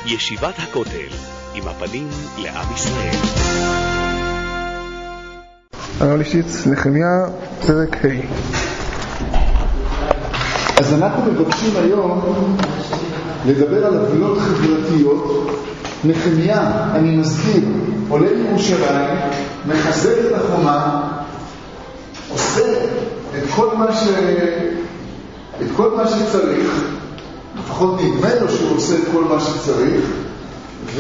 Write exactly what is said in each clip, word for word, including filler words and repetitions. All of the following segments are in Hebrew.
ישיבת הכותל, עם הפנים לעם ישראל. הרב ליפשיץ, נחמיה, פרק ה'. אז אנחנו מבקשים היום לדבר על עוולות חברתיות. נחמיה, אני מזכיר, עולה לירושלים, מחזק את החומה, עושה את כל מה ש... את כל מה שצריך, לפחות נדמה לו שהוא עושה את כל מה שצריך, ו...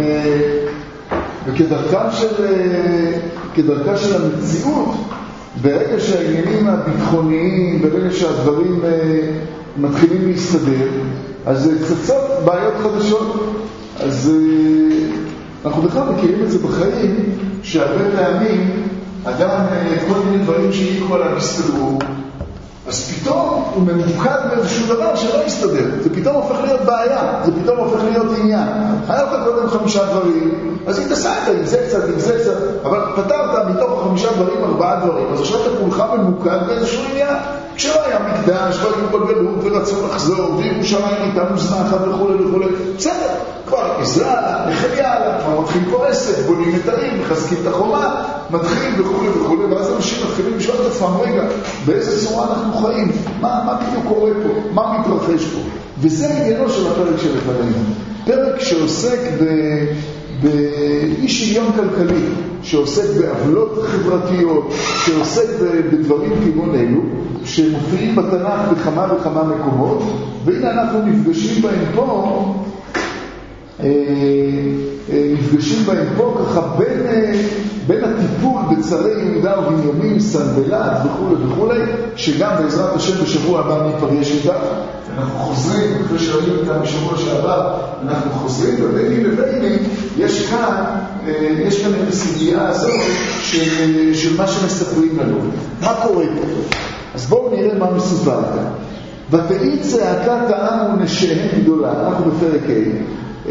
וכדרכה של... כדרכה של המציאות, ברגע שהעניינים הביטחוניים, ברגע שהדברים מתחילים להסתדר, אז צצות בעיות חדשות. אז אנחנו בכלל מכירים את זה בחיים, שהרבה פעמים אדם, כל מיני דברים שהעיקו עליו הסתדרו, אז פתאום הוא ממוקד באיזשהו דבר שלא יסתדר. זה פתאום הופך להיות בעיה, זה פתאום הופך להיות עניין. היה לך קודם חמישה דברים, אז התעסקת עם זה קצת, עם זה קצת, אבל פתרת מתוך חמישה דברים, ארבעה דברים. אז עכשיו אתה כולך ממוקד באיזשהו עניין. כשלא היה מקדש, לא היו בגלות ורצו לחזור, וירושלים הייתה מוזנחת וכו' וכו'. בסדר, כבר עזרה לה, נחמיה לה, כבר מתחיל פה עסק, בונים את העיר, מחזקים את החומה, מתחיל וכו' וכו', ואז אנשים מתחילים לשאול את עצמם, רגע, באיזה צורה אנחנו חיים? מה, מה בדיוק קורה פה? מה מתרחש פה? וזה עניינו של הפרק של לפנינו. פרק שעוסק ב... באי שוויון כלכלי, שעוסק בעוולות חברתיות, שעוסק בדברים כגון אלו, שמופיעים בתנ"ך בכמה וכמה מקומות, והנה אנחנו נפגשים בהם פה, נפגשים בהם פה ככה בין, בין הטיפול בצרי יהודה ובנימין, סנבלת וכו' וכו', שגם בעזרת השם בשבוע הבא נפרש אותה. אנחנו חוזרים, אחרי שראינו אותה בשבוע שעבר, אנחנו חוזרים, וביני לביני יש כאן, יש כאן את הסוגיה הזאת של, של מה שמספרים לנו. מה קורה פה? אז בואו נראה מה מסופר כאן. ותהי צעקת העם ונשיהם גדולה, אנחנו בפרק ה'.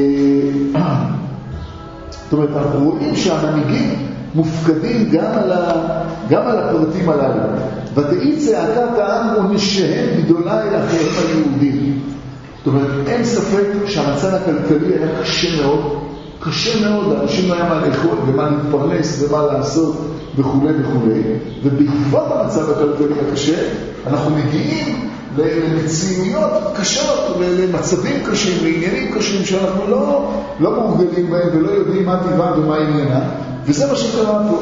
זאת אומרת, אנחנו רואים שהמנהיגים מופקדים גם על, ה, גם על הפרטים הללו. ותהי צעקת העם ונשיהם גדולה אל אחיהם היהודים. זאת אומרת, אין ספק שהמצב הכלכלי היה קשה מאוד, קשה מאוד, האנשים לא היה מה לאכול ומה להתפרנס ומה לעשות וכו' וכו'. ובעקבות המצב הכלכלי הקשה, אנחנו מגיעים למציאויות קשות, למצבים קשים, לעניינים קשים שאנחנו לא, לא מורגלים בהם ולא יודעים מה טבעם ומה עניינה. וזה מה שקרה פה.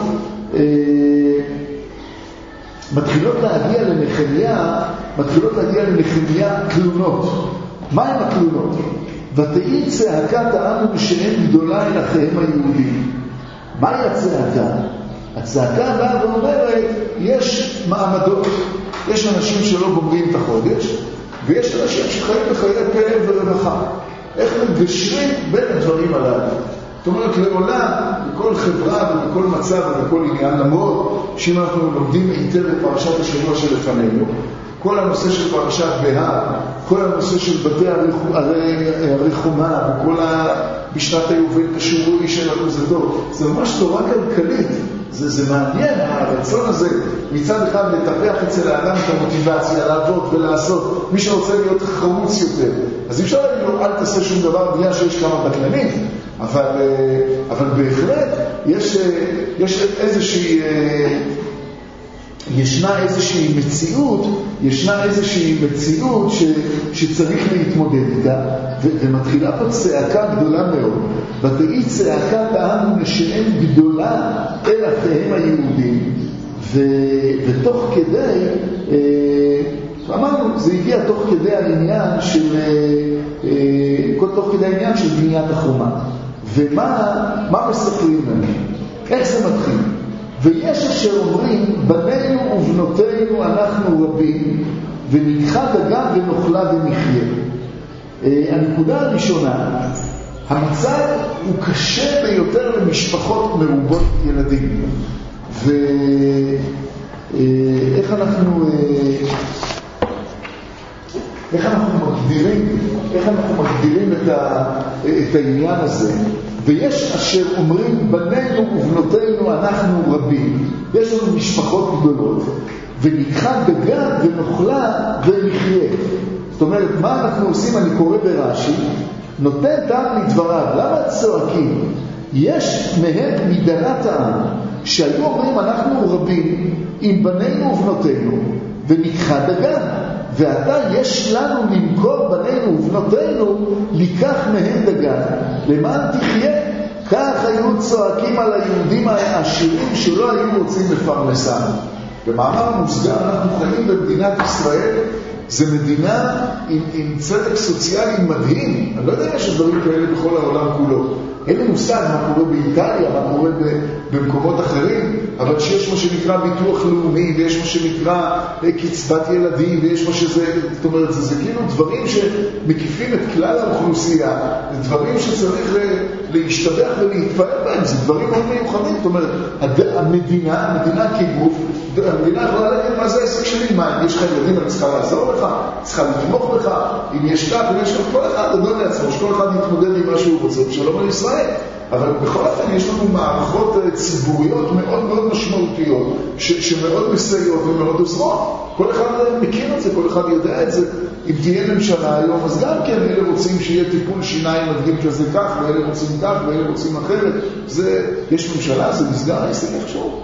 מתחילות להגיע לנחמיה, מתחילות להגיע לנחמיה תלונות. מה הם התלונות? ותהי צעקת העם ונשיהם גדולה אל אחיהם היהודים. מהי הצעקה? הצעקה באה ואומרת, יש מעמדות, יש אנשים שלא גומרים את החודש, ויש אנשים שחיים בחיי פלא ורווחה. איך מגשרים בין הדברים הללו? זאת אומרת, לעולם, בכל חברה ובכל מצב ובכל עניין, למרות שאם אנחנו לומדים היטב את פרשת השבוע שלפנינו, כל הנושא של פרשת בהר, כל הנושא של בתי הרחומה, וכל ה... בשנת היובל כשורוי של הכוזדות, זה ממש תורה כלכלית. זה, זה מעניין, הרצון הזה מצד אחד לטפח אצל האדם את המוטיבציה, לעבוד ולעשות, מי שרוצה להיות חרוץ יותר. אז אפשר להגיד לו, אל תעשה שום דבר בגלל שיש כמה בטלנים, אבל, אבל בהחלט יש, יש איזושהי, ישנה איזושהי מציאות, ישנה איזושהי מציאות ש, שצריך להתמודד איתה, ו, ומתחילה פה צעקה גדולה מאוד. ותהי צעקת העם ונשיהם גדולה אל אחיהם היהודים, ו, ותוך כדי, אמרנו, זה הגיע תוך כדי העניין של, תוך כדי העניין של בניית החומה. ומה מה מספרים לנו? איך זה מתחיל? ויש אשר אומרים, בנינו ובנותינו אנחנו רבים, ונדחה דגה ונאכלה ונחיה. הנקודה הראשונה, המצב הוא קשה ביותר למשפחות מרובות ילדים. ואיך אנחנו, איך אנחנו מגדירים, איך אנחנו מגדירים את, ה, את העניין הזה? ויש אשר אומרים, בנינו ובנותינו אנחנו רבים. יש לנו משפחות גדולות, ונדחה דגה ונאכלה ונחיה. זאת אומרת, מה אנחנו עושים? אני קורא ברש"י, נותן טעם לדבריו. למה צועקים? יש מהם מדלת העם שהיו אומרים אנחנו רבים עם בנינו ובנותינו וניקחה דגן, ועתה יש לנו למכור בנינו ובנותינו לקח מהם דגן למען תחיה. כך היו צועקים על היהודים העשירים שלא היו רוצים לפרנסם. במאמר מוסגר, אנחנו חיים במדינת ישראל, זה מדינה עם, עם צדק סוציאלי מדהים. אני לא יודע אם יש דברים כאלה בכל העולם כולו. אין לי מושג מה קורה באיטליה, מה קורה במקומות אחרים, אבל שיש מה שנקרא ביטוח לאומי, ויש מה שנקרא קצבת ילדים, ויש מה שזה, זאת אומרת, זה, זה כאילו דברים שמקיפים את כלל האוכלוסייה, זה דברים שצריך להשתבח ולהתפעל בהם, זה דברים מאוד מיוחדים. זאת אומרת, המדינה, המדינה כגוף, המדינה יכולה להגיד מה זה העסק שלי, מה, אם יש לך ילדים, אני צריכה לעזור לך, צריכה לתמוך לך, אם יש כך, אם יש לך, כל אחד לדון לעצמו, שכל אחד יתמודד עם מה שהוא רוצה, שלום על ישראל. אבל בכל אופן יש לנו מערכות ציבוריות מאוד מאוד משמעותיות ש- שמאוד מסייעות ומאוד עוזרות. כל אחד מכיר את זה, כל אחד יודע את זה. אם תהיה ממשלה היום, אז גם כן אלה רוצים שיהיה טיפול שיניים מדגים כזה כך, ואלה רוצים כך, ואלה רוצים אחרת. זה, יש ממשלה, זה נסגר העסק איכשהו.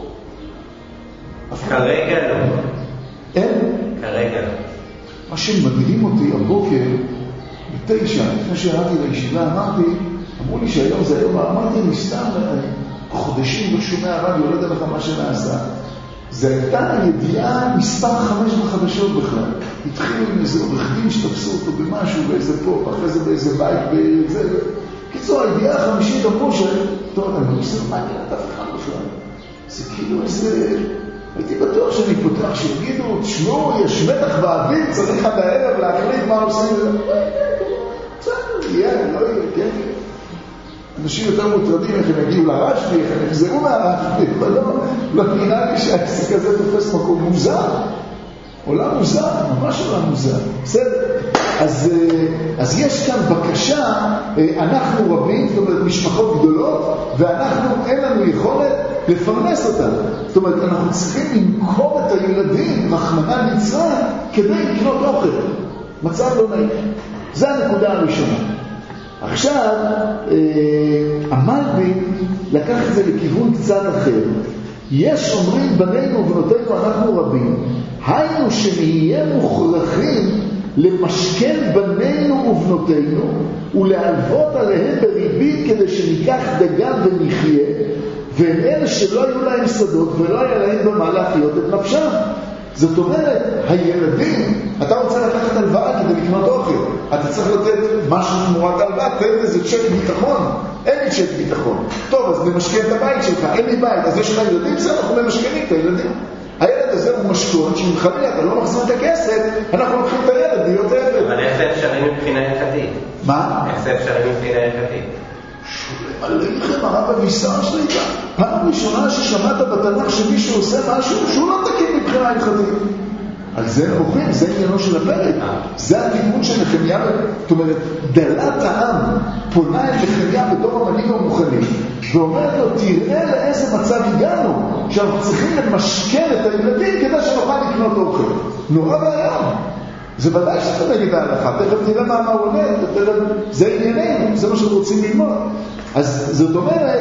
כרגע לא. אין? כרגע. מה שמדהים אותי הבוקר, בתשע, לפני שהראתי לישיבה, אמרתי, אמרו לי שהיום זה היום, אמרתי לי סתם, חודשים בשומע הרדיו, לא יודע לך מה שנעשה. זה הייתה ידיעה מספר חמש בחדשות בכלל. התחילו עם איזה עורך דין שתפסו אותו במשהו, באיזה פה, אחרי זה באיזה בית, באיזה... קיצור, הידיעה החמישית אמרו ש... טוב, אני לא מסתכל מה נראה את אף אחד בכלל. זה כאילו איזה... הייתי בטוח שאני פותח שיגידו, תשמעו, יש מתח באוויר, צריך עד הערב להחליט מה עושים. בסדר, יהיה, לא יהיה, כן. אנשים יותר מוטרדים איך הם יגיעו לרשבי, איך הם יחזרו מהרשבי, אבל לא, לא נראה לי שהעסק הזה תופס מקום מוזר. עולם מוזר, ממש עולם מוזר. בסדר. אז, אז יש כאן בקשה, אנחנו רבים, זאת אומרת משפחות גדולות, ואנחנו, אין לנו יכולת לפרנס אותם. זאת אומרת, אנחנו צריכים למכור את הילדים, רחמנא ליצלן, כדי לקנות אוכל. מצב לא נעים. זה הנקודה הראשונה. עכשיו, המלבין לקח את זה לכיוון קצת אחר. יש אומרים בנינו ובנותינו אנחנו רבים, היינו שנהיה מוכרחים למשכן בנינו ובנותינו ולהלוות עליהם בריבית כדי שניקח דגן ונחיה, והם אלה שלא היו להם שדות ולא היה להם במה להחיות את נפשם. זאת אומרת, הילדים, אתה רוצה לקחת הלוואה כדי לקנות אוכל, אתה צריך לתת משהו תמורת הלוואה, תן איזה צ'ק ביטחון. אין לי צ'ק ביטחון. טוב, אז נמשכן את הבית שלך, אין לי בית, אז יש לך ילדים, זה אנחנו ממשכנים את הילדים. הילד הזה הוא משכון, שאם חלילה אתה לא מחזיר את הכסף, אנחנו לוקחים את הילד להיות עבד. אבל איך זה אפשרי מבחינה הלכתית? מה? איך זה אפשרי מבחינה הלכתית? שולם עליכם הרב אבישר שליטה. פעם ראשונה ששמעת בתנ"ך שמישהו עושה משהו שהוא לא תקין מבחינה הלכתית. על זה מוכרים, זה עניינו של הפרק. זה התיקון של נחמיה. זאת אומרת, דלת העם פונה את נחמיה בתור המנהיג המוכנים, ואומרת לו, תראה לאיזה מצב הגענו, שאנחנו צריכים למשכן את הילדים כדי שנוכל לקנות אוכל. נורא והיום. זה ודאי שאתה נגד ההלכה, תכף תראה מה מה הוא אומר, זה ענייננו, זה מה שאנחנו רוצים ללמוד. אז זאת אומרת,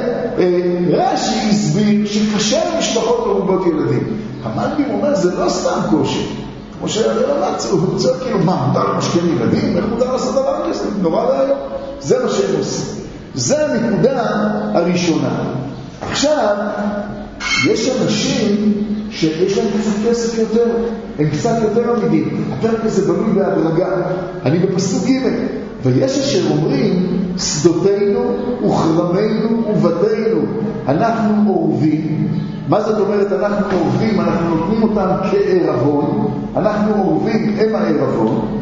רש"י הסביר שקשה למשפחות מרובות ילדים. המלבים אומר, זה לא סתם קושי. כמו שהרב אמר, הוא צועק כאילו, מה, מותר למשכן ילדים? איך מותר לעשות דבר כזה? נורא והיום. זה מה שהם עושים. זה הנקודה הראשונה. עכשיו, יש אנשים שיש להם קצת כסף יותר, הם קצת יותר עמידים. הפרק הזה בנוי בהדרגה. אני בפסוק ג' ויש אשר אומרים, שדותינו וכרמינו ובתינו, אנחנו אורבים. מה זאת אומרת אנחנו אורבים? אנחנו נותנים אותם כערבון, אנחנו אורבים הם הערבון,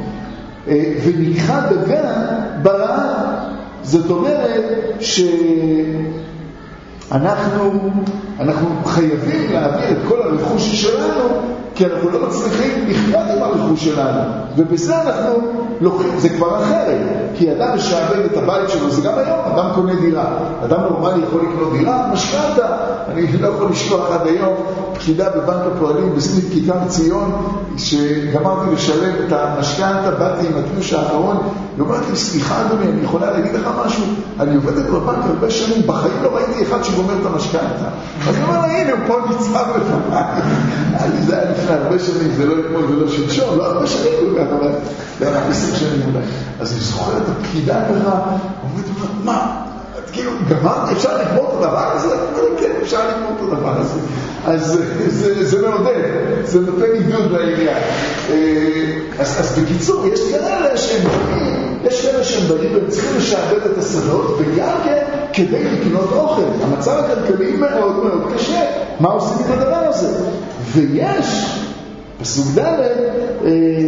וניקחה דגן ברעב. זאת אומרת שאנחנו אנחנו חייבים להעביר את כל הרכוש שלנו, כי אנחנו לא מצליחים לחיות עם הרכוש שלנו. ובזה אנחנו לוקחים, זה כבר אחרת. כי אדם משעבד את הבית שלו, זה גם היום, אדם קונה דירה. אדם נורמלי יכול לקנות דירה, משכנתה. אני לא יכול לשלוח עד היום פקידה בבנק הפועלים בסניף כיכר ציון, שגמרתי לשלם את המשכנתה, באתי עם התלוש האחרון, ואומרתי לי, סליחה אדוני, אני יכולה להגיד לך משהו? אני עובדת בבנק הרבה שנים, בחיים לא ראיתי אחד שגומר את המשכנתה. אז אני אומר לה, הנה, הוא פה ניצב לפניי. זה היה לפני הרבה שנים, זה לא אתמול ולא שלשום, לא הרבה שנים, אבל זה היה עשר שנים אולי. אז אני זוכר את הפקידה ככה, אומרת, מה? כאילו, גמר, אפשר לגמור את הדבר הזה? כן, אפשר לגמור את הדבר הזה. אז זה, זה מעודד, זה נותן עידוד לעניין. אז, אז בקיצור, יש כאלה שהם באים, יש כאלה שהם באים והם צריכים לשעבד את השדות, וגם כן כדי לקנות אוכל. המצב הכלכלי מאוד מאוד קשה. מה עושים עם הדבר הזה? ויש, פסוק ד' אה,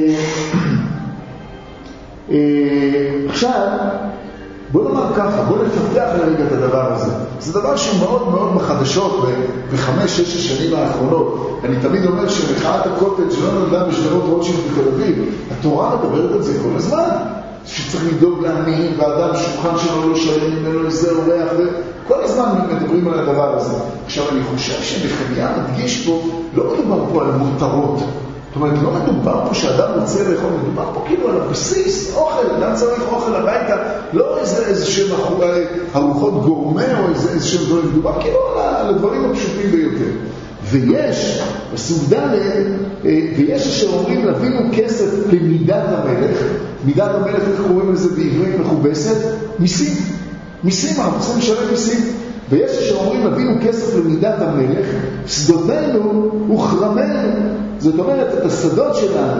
אה, עכשיו, בוא נאמר ככה, בוא נפתח לרגע את הדבר הזה. זה דבר שהוא מאוד מאוד בחדשות בחמש, שש השנים האחרונות. אני תמיד אומר שמחאת הקוטג' שלא נולדה בשדרות רוטשילד בתל אביב, התורה מדברת על זה כל הזמן. שצריך לדאוג לעניים, ואדם שולחן שלו לא שואל ממנו איזה אורח, וכל הזמן מדברים על הדבר הזה. עכשיו אני חושב שנחמיה מדגיש פה, לא מדובר פה על מותרות. זאת אומרת, לא מדובר פה שאדם רוצה לאכול, מדובר פה כאילו על הבסיס, אוכל, אדם צריך אוכל הביתה, לא איזה, איזה שהם ארוחות גורמה או איזה, איזה שהם דברים, מדובר כאילו על, על הדברים הפשוטים ביותר. ויש, בסוג ד' ויש אשר אומרים לבינו כסף למידת המלך. מידת המלך, איך קוראים לזה בעברית מכובסת? מיסים. מיסים, אנחנו צריכים לשלם מיסים. ויש אשר אומרים לבינו כסף למידת המלך, שדותינו וכרמנו. זאת אומרת, את השדות שלנו,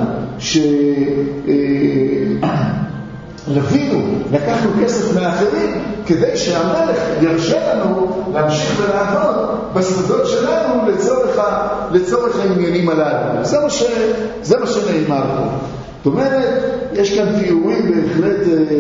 שלבינו, לקחנו כסף מאחרים, כדי שהמלך ירשה לנו להמשיך ולעבוד בשדות שלנו לצורך, לצורך העניינים הללו. זה מה, ש, זה מה שנאמר פה. זאת אומרת, יש כאן תיאורים בהחלט,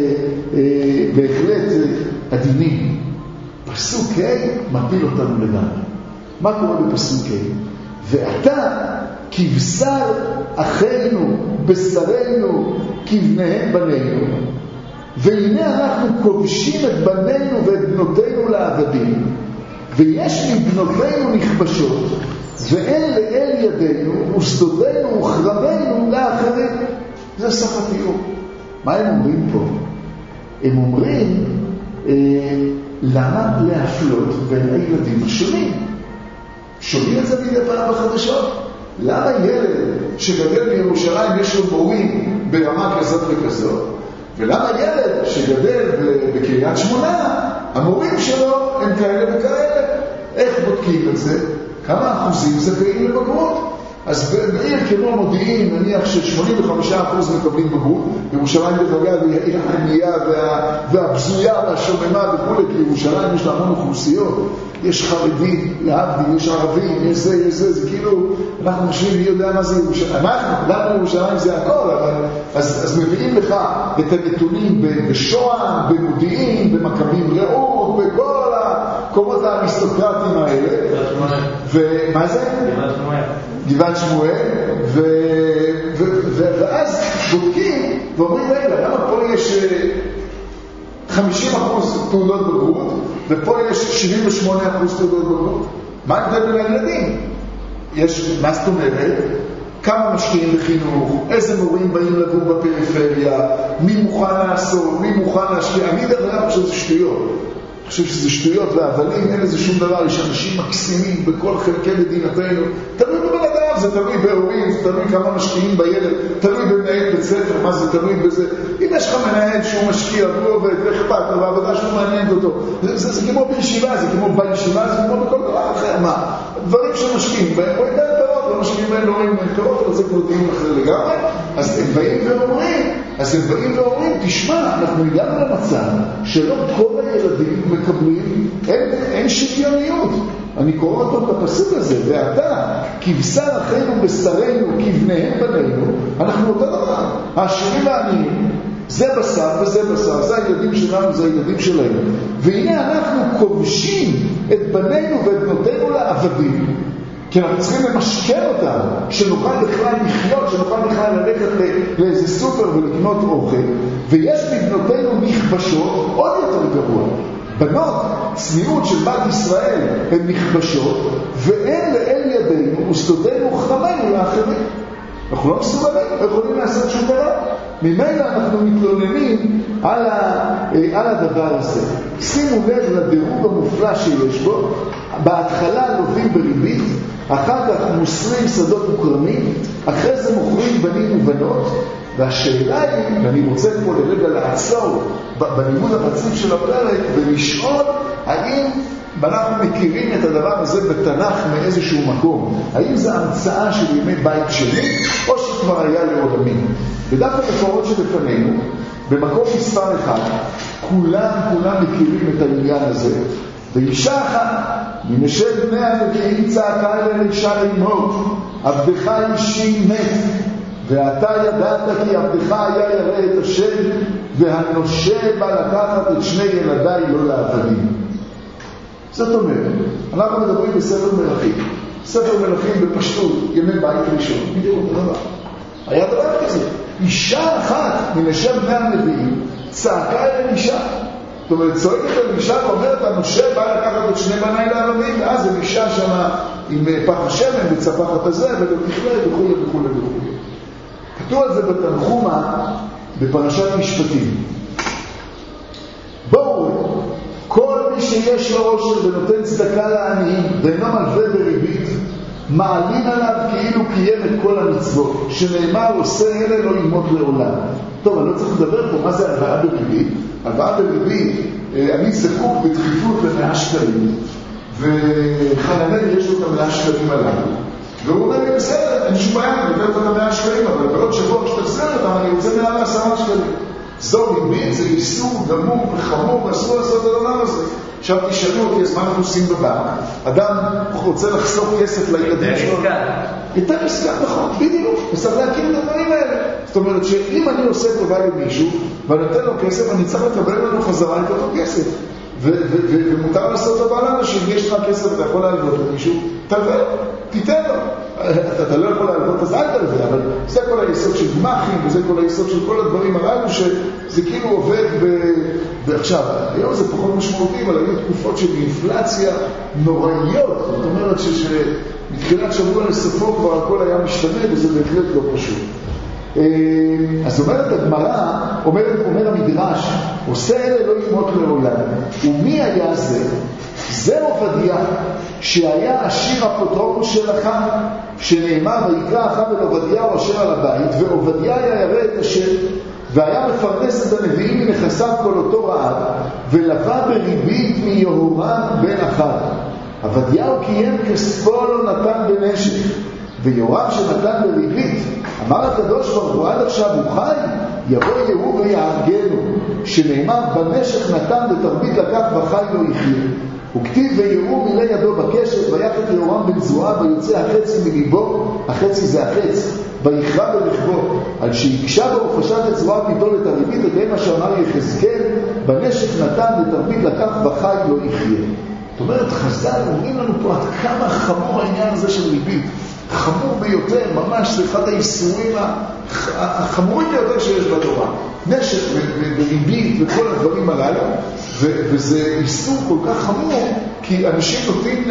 בהחלט עדינים. פסוק ה' מפיל אותנו לגמרי. מה קורה בפסוק ה'? ואתה כבשר אחינו, בשרנו, כבניהם בנינו. והנה אנחנו כובשים את בנינו ואת בנותינו לעבדים. ויש מבנותינו נכבשות, ואין לאל ידינו, ושדותינו וכרמנו לאחרים. זה סך התיאור. מה הם אומרים פה? הם אומרים, אה, למה להפלות בין הילדים השונים? שומעים את זה מדי פעם בחדשות? למה ילד שגדל בירושלים יש לו מורים ברמה כזאת וכזאת? ולמה ילד שגדל בקריית שמונה, המורים שלו הם כאלה וכאלה? איך בודקים את זה? כמה אחוזים זכאים לבגרות? אז בעיר כמו מודיעין, נניח ש-שמונים וחמישה אחוז מקבלים בגרות, ירושלים בדרגה והעיר הענייה וה... והבזויה והשוממה וכו', כי ירושלים יש לה המון אוכלוסיות, יש חרדים, להבדיל, יש ערבים, יש זה, יש זה, זה כאילו, אנחנו חושבים, מי יודע מה זה ירושלים? אנחנו, לנו ירושלים זה הכל, אבל אז, אז מביאים לך את הנתונים בשוהם, במודיעין, במכבים רעות, בכל הקומות האריסטוקרטיים האלה. ומה זה? גבעת שמואל, ו... ו... ו... ואז בודקים ואומרים, רגע, למה פה יש חמישים אחוז תעודות בגרות, ופה יש שבעים ושמונה אחוז תעודות בגרות? מה ההבדל בין הילדים? יש, מה זאת אומרת? כמה משקיעים בחינוך, איזה מורים באים לגור בפריפריה, מי מוכן לעשות, מי מוכן להשקיע. אני דרך אגב חושב שזה שטויות. אני חושב שזה שטויות והבלים, אין איזה שום דבר. יש אנשים מקסימים בכל חלקי מדינתנו. תלוי בבן אדם, זה תלוי בהורים, זה תלוי כמה משקיעים בילד, תלוי במנהל בית ספר, מה זה תלוי בזה. אם יש לך מנהל שהוא משקיע, הוא עובד, ואכפת לו, והעבודה שהוא מעניינת אותו. זה, זה, זה כמו בישיבה, זה כמו בישיבה, זה כמו בכל דבר אחר. מה? דברים שמשקיעים בהם, רואים בהם פירות, לא משקיעים בהם, לא רואים בהם פירות, אבל זה כבר דיון אחר לגמרי. אז הם באים ואומרים, אז הם באים ואומרים, תשמע, אנחנו הגענו למצב שלא כל הילדים מקבלים, אין, אין שוויוניות. אני קורא אותו בפסוק הזה, ואתה, כבשר אחינו בשרנו, כבניהם בנינו, אנחנו אותו דבר. העשירים והעניים, זה בשר וזה בשר, זה הילדים שלנו, זה הילדים שלהם. והנה אנחנו כובשים את בנינו ואת בנותינו לעבדים, כי אנחנו צריכים למשכן אותם, שנוכל בכלל לחיות, שנוכל בכלל ללכת לאיזה סופר ולקנות אוכל, ויש בבנותינו נכבשות עוד יותר גרוע. בנות, צניעות של בת ישראל, הן נכבשות, ואין לאל ידינו ושדותינו חמנו לאחרים. אנחנו לא מסוגלים, יכולים לעשות שום דבר. ממילא אנחנו מתלוננים על, ה, על הדבר הזה. שימו לב לדירוג המופלא שיש בו. בהתחלה לובים בריבית, אחר כך מוסרים שדות וכרמים, אחרי זה מוכרים בנים ובנות, והשאלה היא, ואני רוצה פה לרגע לעצור בלימוד הרציף של הפרק ולשאול האם אנחנו מכירים את הדבר הזה בתנ"ך מאיזשהו מקום. האם זה המצאה של ימי בית שני או שכבר היה לעולמים? בדף המקורות שלפנינו, במקום מספר אחד, כולם כולם מכירים את העניין הזה. ואישה אחת מנשי בני הנביאים צעקה אל אלישע לאמור, עבדך אישי מת, ואתה ידעת כי עבדך היה ירא את השם, והנושה בא לקחת את שני ילדיי לא לעבדים. זאת אומרת, אנחנו מדברים בספר מלכים. ספר מלכים בפשטות, ימי בית ראשון. בדיוק, דבר. היה דבר כזה. אישה אחת מנשי בני הנביאים צעקה אל אלישע. זאת אומרת, צועקת על אלישע ואומרת, הנושה בא לקחת את שני בניי לעבדים, ואז אלישע שמה עם פח השמן וצפחת הזה, ולא תכלה וכו' וכו' וכו'. כתוב על זה בתנחומה בפרשת משפטים. בואו, כל מי שיש לו עושר ונותן צדקה לעניים ואינו מלווה בריבית, מעלים עליו כאילו קיים את כל המצוות, שנאמר עושה אלה לא ימות לעולם. טוב, אני לא צריך לדבר פה מה זה הלוואה בריבית. הלוואה בריבית, אני זקוק בדחיפות למאה שקלים, וחננאל יש לו את המאה שקלים עליו. והוא אומר לי, בסדר, אין שום בעיה, אני נותן אותם מאה שקלים, אבל בעוד שבוע כשתחזר אותם, אני רוצה מעל עשרה שקלים. זו ריבית, זה איסור גמור וחמור, ואסור לעשות את הדבר הזה. עכשיו תשאלו אותי, אז מה אנחנו עושים בבנק? אדם רוצה לחסוך כסף לילדים שלו. יותר עסקה, נכון, בדיוק. וצריך להקים את הדברים האלה. זאת אומרת שאם אני עושה טובה למישהו, ואני נותן לו כסף, אני צריך לקבל לנו חזרה את אותו כסף. ומותר לעשות טובה לאנשים, יש לך כסף, אתה יכול להלוות למישהו, תלווה, תיתן לו. אתה לא יכול להלוות, אז אל תלווה, אבל זה כל היסוד של גמחים, וזה כל היסוד של כל הדברים הללו, שזה כאילו עובד ועכשיו, היום זה פחות משמעותי, אבל היו תקופות של אינפלציה נוראיות, זאת אומרת שמתחילת שבוע לסופו כבר הכל היה משתנה, וזה בהחלט לא פשוט. אז אומרת הגמרא, אומר, אומר המדרש, עושה אלה לא ימות לעולם. ומי היה זה? זה עובדיה, שהיה עשיר אפוטרופוס של אחם, שנאמר ויקרא אחם אל עובדיהו אשר על הבית, ועובדיה היה ירא את השם, והיה מפרנס את הנביאים מנכסיו כל אותו רעב, ולווה בריבית מיהורם בן אחת. עובדיהו קיים כספו לא נתן בנשק, ויורם שנתן בריבית, אמר הקדוש ברוך הוא עד עכשיו הוא חי, יבוא יהוא ויהרגנו, שנאמר בנשק נתן ותרבית לקח וחי לא יחיה. וכתיב ויהוא מילא ידו בקשת ויחד ליורם בן זועה ויוצא החצי מליבו, החצי זה החץ, ויכרע ברכבו, על שיקשה בו ופשט את זרועיו ליטול את הריבית, את מה שאמר יחזקאל, בנשק נתן ותרבית לקח וחי לא יחיה. זאת אומרת, חז"ל אומרים לנו פה עד כמה חמור העניין הזה של ריבית. חמור ביותר, ממש זה אחד האיסורים החמורים ביותר שיש בתורה. נשק וריבית וכל הדברים הללו, וזה איסור כל כך חמור, כי אנשים נוטים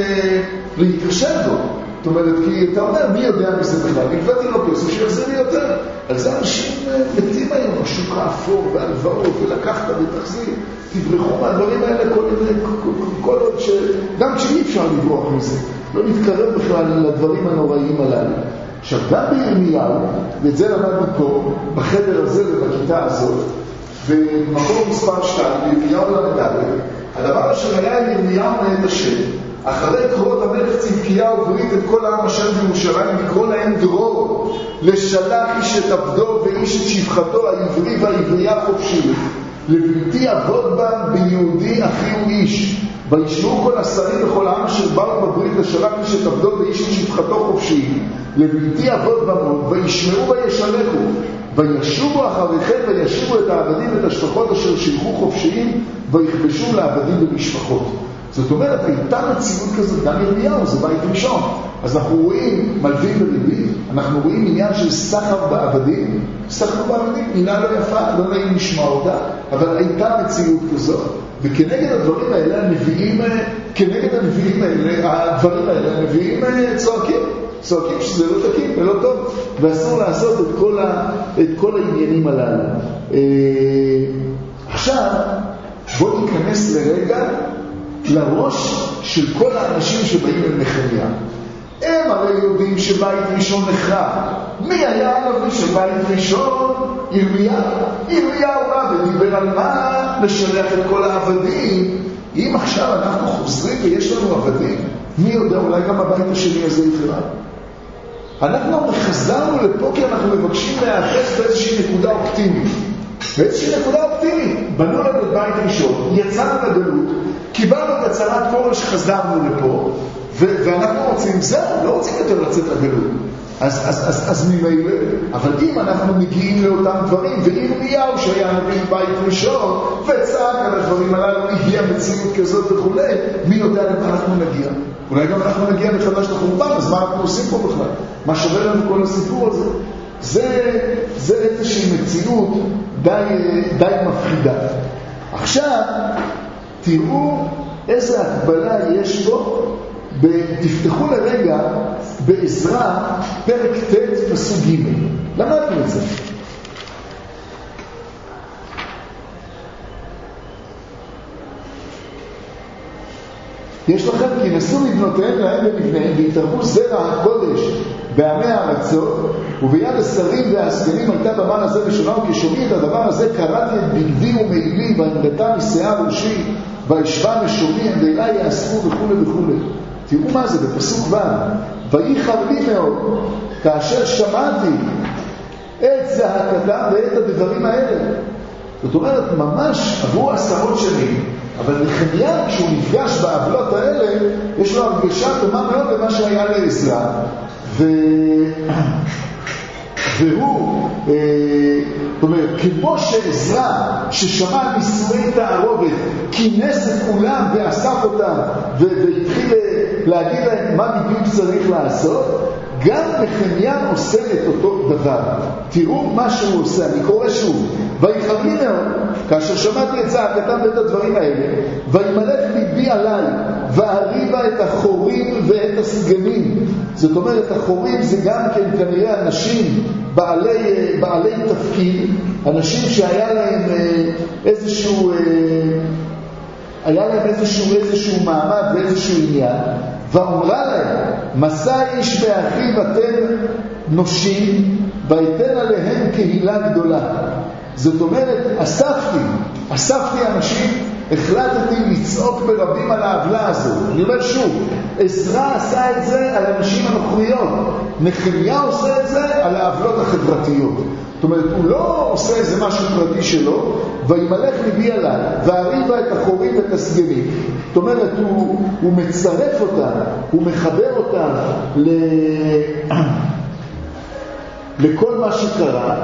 להתקשר בו. זאת אומרת, כי אתה אומר, מי יודע מזה בכלל? נקבעתי לו כסף שיחזיר לי יותר. על זה אנשים מתים היום, השוק האפור והלוואות, ולקחת ותחזיר. תברחו מהדברים האלה כל, כל עוד ש... גם כשאי אפשר לברוח מזה. לא נתקרב בכלל לדברים הנוראים הללו. עכשיו, גם בירמיהו, ואת זה למדנו פה, בחדר הזה ובכיתה הזאת, במקום מספר שתיים, בירמיהו למדבר, הדבר אשר היה ירמיהו מאת השם, אחרי קרות המלך צדקיהו ברית את כל העם אשר בירושלים, לקרוא להם דרור, לשלח איש את עבדו ואיש את שפחתו, העברי והעברייה חופשית, לבלתי עבוד בם ביהודי אחי הוא איש, וישמעו כל השרים וכל העם אשר באו בברית לשלח איש את עבדו ואיש את שפחתו חופשי, לבלתי עבוד במות, וישמעו וישלחו, וישובו אחריכם וישיבו את העבדים ואת השפחות אשר שילחו חופשיים ויכבשו לעבדים במשפחות. זאת אומרת, הייתה מציאות כזאת, גם ירמיהו, זה בית ראשון. אז אנחנו רואים מלווים וריבית, אנחנו רואים עניין של סחר בעבדים, סחר בעבדים, מילה לא יפה, לא נעים לשמוע אותה, אבל הייתה מציאות כזאת. וכנגד הדברים האלה, הנביאים, כנגד הנביאים האלה, הדברים האלה, הנביאים צועקים, צועקים שזה לא תקין ולא טוב, ואסור לעשות את כל, ה, את כל העניינים הללו. עכשיו, בואו ניכנס לרגע לראש של כל האנשים שבאים אל נחמיה. הם הרי יודעים שבית ראשון נחרב. מי היה הנביא של בית ראשון? ירמיהו. ירמיהו בא ודיבר על מה? לשלח את כל העבדים. אם עכשיו אנחנו חוזרים ויש לנו עבדים, מי יודע, אולי גם הבית השני הזה יחרב. אנחנו חזרנו לפה כי אנחנו מבקשים להיאחז באיזושהי נקודה אופטימית. באיזושהי נקודה אופטימית. בנו לנו את בית ראשון, יצאנו לגלות, קיבלנו את הצהרת כורש, חזרנו לפה, ו- ואנחנו רוצים, זהו, לא רוצים יותר לצאת לגלות. אז, אז, אז, אז ממילא, אבל אם אנחנו מגיעים לאותם דברים, וירמיהו שהיה נביא בית ראשון, וצעק על הדברים הללו, הגיעה מציאות כזאת וכו', מי יודע למה אנחנו נגיע? אולי גם אנחנו נגיע מחדש לחורבן, אז מה אנחנו עושים פה בכלל? מה שווה לנו כל הסיפור הזה? זה, זה איזושהי מציאות די, די מפחידה. עכשיו, תראו איזה הקבלה יש פה, תפתחו לרגע בעזרא פרק ט' פסוק ג'. למדנו את זה. יש לכם, כי נשאו לבנותיהם להם במבניהם, והתערבו זרע הקודש בעמי הארצות, וביד השרים והסגנים הייתה במן הזה ראשונה, וכשומעים את הדבר הזה קראתי את בגדי ומעילי, והנרתה משיער ראשי, וישבע משומעים, ואלי יאספו וכו' וכו'. תראו מה זה בפסוק ו', וייחר לי מאוד, כאשר שמעתי את זעקתם ואת הדברים האלה. זאת אומרת, ממש עברו עשרות שנים, אבל נחמיה, כשהוא נפגש בעוולות האלה, יש לו הרגשה דומה מאוד למה שהיה לעזרא, ו... והוא, אה, זאת אומרת, כמו שעזרא, ששמע נישואי תערובת, כינס את כולם ואסף אותם, והתחיל להגיד להם מה בדיוק צריך לעשות, גם נחמיה עושה את אותו דבר. תראו מה שהוא עושה, אני קורא שוב. ויחר לי מאוד, כאשר שמעתי את זעקתם ואת הדברים האלה, וימלך ליבי עליי, ואריבה את החורים ואת הסגנים. זאת אומרת, החורים זה גם כן כנראה אנשים בעלי, בעלי תפקיד, אנשים שהיה להם איזשהו, היה להם איזשהו, איזשהו מעמד ואיזשהו עניין, ואומרה להם, מסע איש ואחיו אתם נושים, ויתן עליהם קהילה גדולה. זאת אומרת, אספתי, אספתי אנשים, החלטתי לצעוק ברבים על העוולה הזו. אני אומר שוב, עזרא עשה את זה על אנשים הנוכריות, נחמיה עושה את זה על העוולות החברתיות. זאת אומרת, הוא לא עושה איזה משהו פרטי שלו, וימלך ליבי עליי, והריבה את החורים ואת הסגנים. זאת אומרת, הוא, הוא מצרף אותה, הוא מחבר אותה ל... לכל מה שקרה,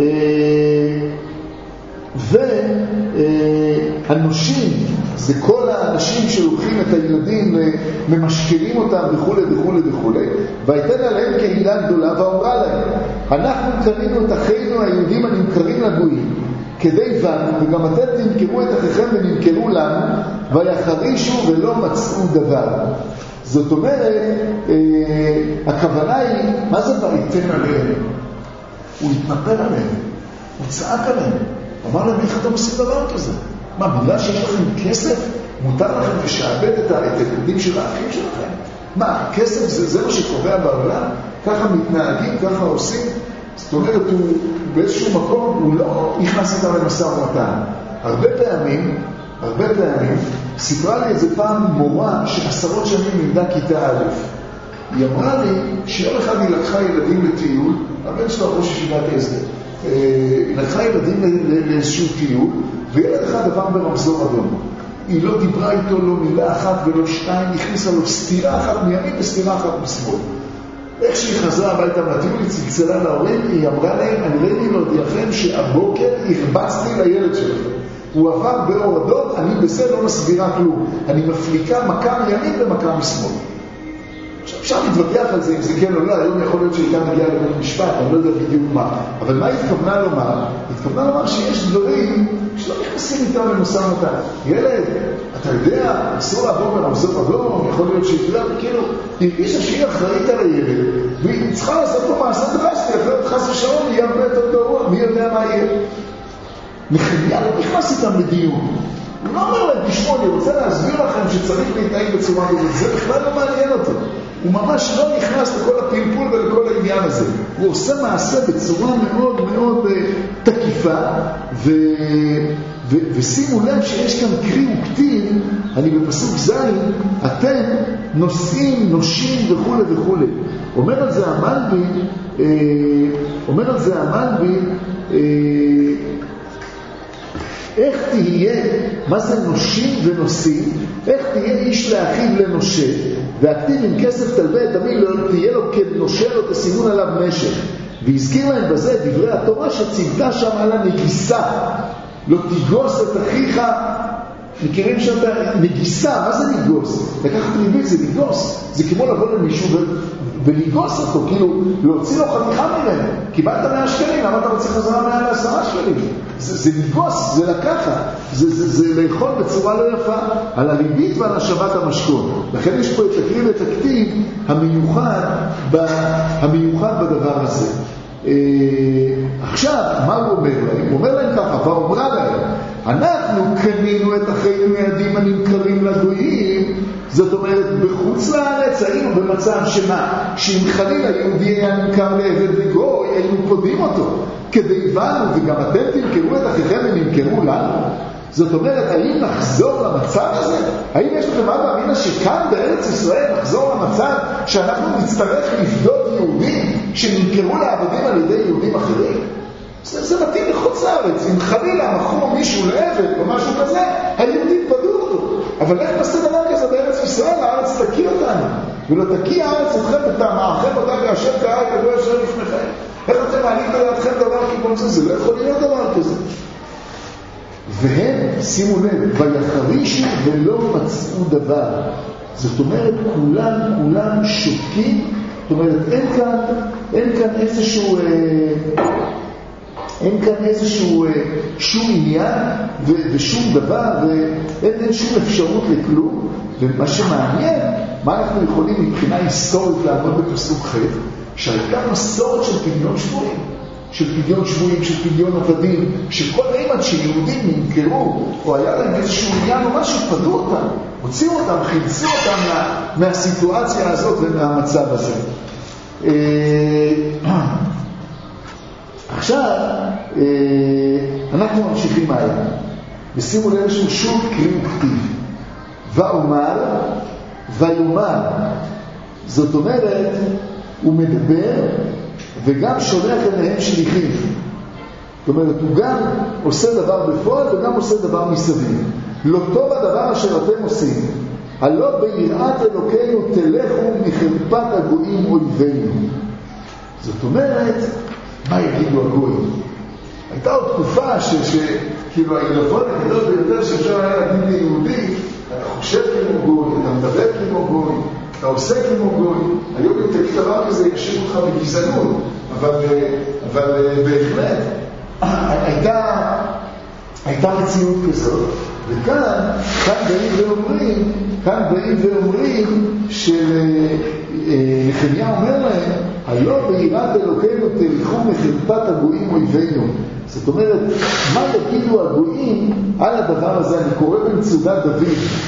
והנושים זה כל האנשים שלוקחים את הילדים, ממשכילים אותם וכו' וכו' וכו', והייתן עליהם קהילה גדולה, ואומרה להם, אנחנו קנינו את אחינו היהודים הנמכרים לגויים, כדי בנו, וגם אתם תמכרו את אחיכם ונמכרו לנו, ויחרישו ולא מצאו דבר. זאת אומרת, הכוונה היא, מה זה ויתן עליהם? הוא התנפל עליהם, הוא צעק עליהם, אמר להם, איך אתם עושים דבר כזה? מה, בגלל שיש לכם כסף, מותר לכם לשעבד את הילדים של האחים שלכם? מה, כסף זה, זה מה שקובע בעולם? ככה מתנהגים, ככה עושים? זאת אומרת, הוא באיזשהו מקום, הוא לא נכנס איתם למשא ומתן. הרבה פעמים, הרבה פעמים, סיפרה לי איזה פעם מורה שעשרות שנים לימדה כיתה א'. היא אמרה לי שיום אחד היא לקחה ילדים לטיול, הבן שלה ראש ישיבת הסדר, היא לקחה ילדים לאיזשהו טיול, וילד אחד עבר ברמזור אדום. היא לא דיברה איתו לא מילה אחת ולא שתיים, הכניסה לו סתירה אחת מימין וסתירה אחת משמאל. איך שהיא חזרה הביתה מהטיול, היא צלצלה להורים, היא אמרה להם, אני ראיתי להודיעכם שהבוקר הרבצתי לילד שלכם. הוא עבר באור אדום, אני בזה לא מסבירה כלום. אני מפליקה מכה מימין ומכה משמאל. עכשיו אפשר להתווכח על זה, אם זה כן או לא, היום יכול להיות שהייתה מגיעה לבית משפט, אני לא יודע בדיוק מה. אבל מה התכוונה לומר? התכוונה לומר שיש דברים שלא נכנסים איתם למשא ומתן. ילד, אתה יודע, אסור לעבור ברמזור אדום, יכול להיות שהיא כאילו, היא הרגישה שהיא אחראית על הילד, והיא צריכה לעשות פה מעשה דרסטי, אחרת חס ושלום, יהיה הרבה יותר גרוע, מי יודע מה יהיה. נחמיה לא נכנס איתם לדיון. הוא לא אומר להם, תשמעו, אני רוצה להסביר לכם שצריך להתנהג בצורה כזאת, זה בכלל לא מעניין אותו. הוא ממש לא נכנס לכל הפלפול ולכל העניין הזה. הוא עושה מעשה בצורה מאוד מאוד uh, תקיפה, ו... ו... ושימו לב שיש כאן קרי וכתיב, אני בפסוק זין, אתם נושאים, נושים וכו' וכו'. אומר על זה המלבי, uh, אומר על זה המלבי, uh, איך תהיה, מה זה נושים ונושאים, איך תהיה איש לאחיו לנושה, והכתיב עם כסף תלווה את עמי, לא תהיה לו כנושה, לא תשימון עליו משך. והזכיר להם בזה דברי התורה שציוותה שם על הנגיסה, לא תיגוס את אחיך, מכירים שאתה נגיסה, מה זה ניגוס? לקחת ריבית זה ניגוס, זה כמו לבוא למישהו ו... ולגוס אותו, כאילו להוציא לו חתיכה ממנו, קיבלת מאה שקלים, למה אתה רוצה חזרה מאה לעשרה שקלים? זה, זה ניגוס, זה לקחת, זה, זה, זה לאכול בצורה לא יפה, על הריבית ועל השבת המשכון. לכן יש פה את הכתיב ואת הכתיב המיוחד, ב, המיוחד בדבר הזה. אה, עכשיו, מה הוא אומר להם? הוא אומר להם ככה, ואומרה להם, אנחנו קנינו את אחינו מידים הנמכרים לגויים, זאת אומרת, בחוץ לארץ היינו במצב שמה? שאם חלילה יהודי היה נמכר לעבד וגוי, היינו פודים אותו. כדי בנו, וגם אתם תמכרו את אחיכם ונמכרו לנו. זאת אומרת, האם נחזור למצב הזה? האם יש לכם מה מאמינה שכאן בארץ ישראל נחזור למצב שאנחנו נצטרך לפדות יהודים שנמכרו לעבדים על ידי יהודים אחרים? זה, זה מתאים לחוץ לארץ. אם חלילה מכרו מישהו לעבד או משהו כזה, היהודים פדו אותו. אבל איך נעשה דבר כזה בארץ ישראל? הארץ תקיא אותנו. ולא תקיא הארץ אתכם ותמעכם אותה והשם קרא כדו ישר לפניכם. איך אתם מעלים בדעתכם דבר כיוון זה? זה לא יכול להיות דבר כזה. והם, שימו לב, ויחרישו ולא מצאו דבר. זאת אומרת, כולם, כולם שותקים. זאת אומרת, אין כאן, אין כאן איזשהו... אה, אין כאן איזשהו שום עניין ו- ושום דבר, ואין אין שום אפשרות לכלום. ומה שמעניין, מה אנחנו יכולים מבחינה היסטורית לעבוד בפסוק ח', שהייתה מסורת של פדיון שבויים, של פדיון שבויים, של פדיון עבדים, שכל אימת שיהודים נמכרו, או היה להם איזשהו עניין או משהו, פדו אותם, הוציאו אותם, חילצו אותם מה, מהסיטואציה הזאת ומהמצב הזה. עכשיו, אנחנו ממשיכים הלאה. ושימו לב שהוא שוב קריא וכתיב. ואומר, ויאמר. זאת אומרת, הוא מדבר וגם שולח אליהם שליחים. זאת אומרת, הוא גם עושה דבר בפועל וגם עושה דבר מסביב. לא טוב הדבר אשר אתם עושים. הלא ביראת אלוקינו תלכו מחרפת הגויים אויבינו. זאת אומרת, מה יגידו הגויים? הייתה עוד תקופה שכאילו העילפון הגדול ביותר שאפשר היה להגיד ליהודי, אתה חושב כמו גוי, אתה מדבר כמו גוי, אתה עושה כמו גוי. היום אם תגיד דבר כזה ישאיר אותך בגזענות, אבל, אבל בהחלט הייתה, הייתה מציאות כזאת. וכאן, כאן באים ואומרים, כאן באים ואומרים שנחמיה אומר להם, הלא ביראת אלוקינו תלכו מחרפת הגויים אויבינו. זאת אומרת, מה יגידו הגויים על הדבר הזה? אני קורא במצודת דוד.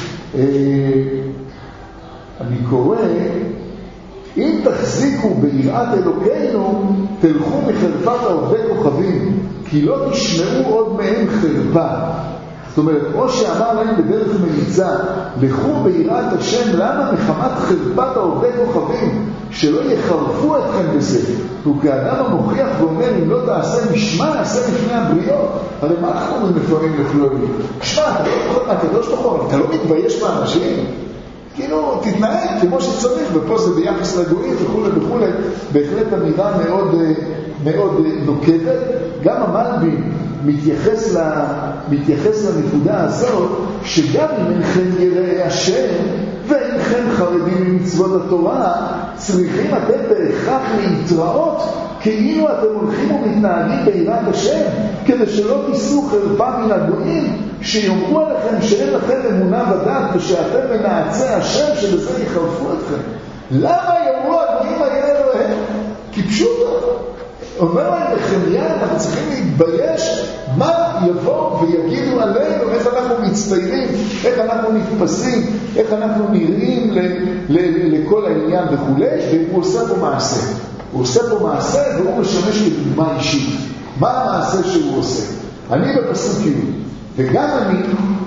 אני קורא, אם תחזיקו ביראת אלוקינו, תלכו מחרפת עובדי כוכבים, כי לא תשמעו עוד מהם חרפה. זאת אומרת, או שאמר להם בדרך מליצה, לכו ביראת השם, למה מחמת חרפת העובדי כוכבים, שלא יחרפו אתכם בזה. הוא כאדם המוכיח ואומר, אם לא תעשה משמע, נעשה לפני הבריות. הרי מה אנחנו מפרים לכלולים? שמע, אתה לא פחות מהקדוש ברוך הוא, אתה לא מתבייש באנשים? כאילו, תתנהג כמו שצריך, ופה זה ביחס לגויים וכו' וכו'. בהחלט אמירה מאוד, מאוד נוקדת. גם המלבים מתייחס, לה, מתייחס לנקודה הזאת, שגם אם אינכם יראי השם, ואינכם חרדים ממצוות התורה, צריכים אתם בהכרח להתראות, כאילו אתם הולכים ומתנהגים ביראת השם, כדי שלא תיסעו חרפה מן הגויים, שיאמרו עליכם שאין לכם אמונה ודעת, ושאתם מנעצי השם, שבזה יחרפו אתכם. למה יאמרו הגויים האלה אלוהים? כי פשוטו. אומר להם נחמיה, אנחנו צריכים להתבייש מה יבוא ויגידו עלינו, איך אנחנו מצטיינים, איך אנחנו נתפסים, איך אנחנו נראים ל- ל- לכל העניין וכו'. והוא עושה פה מעשה. הוא עושה פה מעשה והוא משמש כדוגמה אישית. מה המעשה שהוא עושה? אני בפסוק י' וגם אני,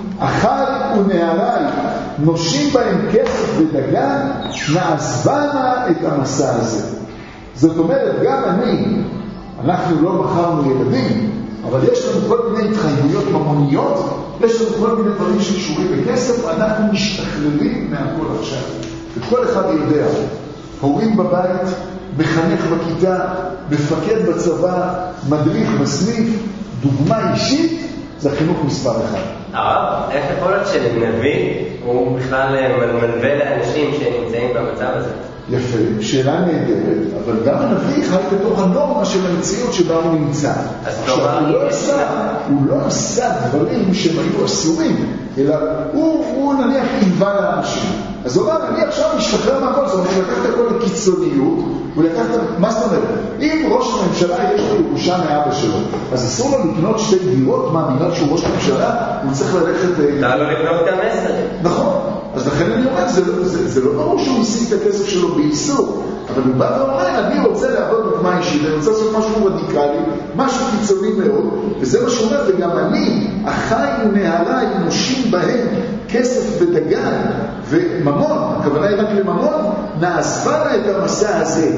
אחי ונערי, נושים בהם כסף ודגן, נעזבנה את המסע הזה. זאת אומרת, גם אני, אנחנו לא בחרנו ילדים, אבל יש לנו כל מיני התחייבויות ממוניות, יש לנו כל מיני דברים שקשורים בכסף, אנחנו משתכללים מהכל עכשיו. וכל אחד יודע, הורים בבית, מחנך בכיתה, מפקד בצבא, מדריך בסניף, דוגמה אישית, זה חינוך מספר אחד. הרב, איך יכול להיות שנביא הוא בכלל מלווה לאנשים שנמצאים במצב הזה? יפה, שאלה נהדרת, אבל גם הנביא חי בתוך הנורמה של המציאות שבה הוא נמצא. עכשיו, הוא לא עשה, הוא לא עשה דברים שהם היו אסורים, אלא הוא, הוא נניח איבה לאנשים. אז הוא אומר, אני עכשיו משתחרר מהכל, זאת אומרת, הוא לקח את הכל לקיצוניות, הוא לקח את... מה זאת אומרת? אם ראש הממשלה יש לו ירושה מאבא שלו, אז אסור לו לקנות שתי דירות מאמינות שהוא ראש הממשלה, הוא צריך ללכת... אתה לא לקנות גם עשר. נכון. אז לכן אני אומר, זה, זה, זה לא ברור שהוא משיג את הכסף שלו באיסור, אבל הוא בא ואומר, אני רוצה לעבוד דוגמה אישית, אני רוצה לעשות משהו רדיקלי, משהו קיצוני מאוד, וזה מה שהוא אומר, וגם אני, אחי ונערי, נושים בהם כסף ודגן וממון, הכוונה היא רק לממון, נעזבנה את המסע הזה.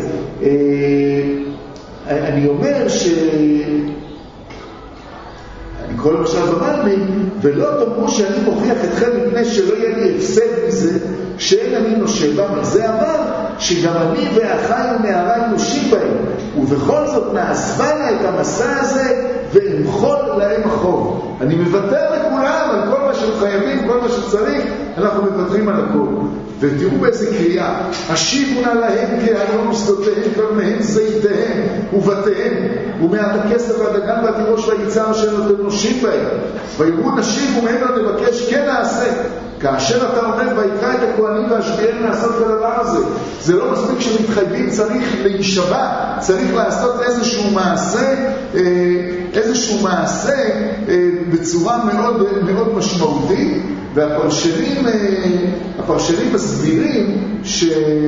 אני אומר ש... אני קורא למשל במלבים, ולא תאמרו שאני מוכיח אתכם מפני שלא יהיה לי הפסד מזה, שאין אני נושב בהם. זה אמר שגם אני ואחי ונערי נושים בהם, ובכל זאת נעזבנה את המסע הזה ואמחול להם החוב. אני מוותר לכולם על כל מה שהם חייבים, כל מה שצריך, אנחנו מוותרים על הכל. ותראו באיזה קריאה, השיבו נא להם כהרון ושדותיהם, כרמיהם זיתיהם ובתיהם, ומעט הכסף והדגן והתירוש והיצר אשר אתם נושים בהם. ויראו נשיב ומהם לא נבקש, כן נעשה. כאשר אתה עומד ויקרא את הכהנים והשביעיהם לעשות את הדבר הזה, זה לא מספיק שמתחייבים, צריך להישבע, צריך לעשות איזשהו מעשה, איזשהו מעשה בצורה מאוד, מאוד משמעותית. והפרשנים, הפרשנים מסבירים ש...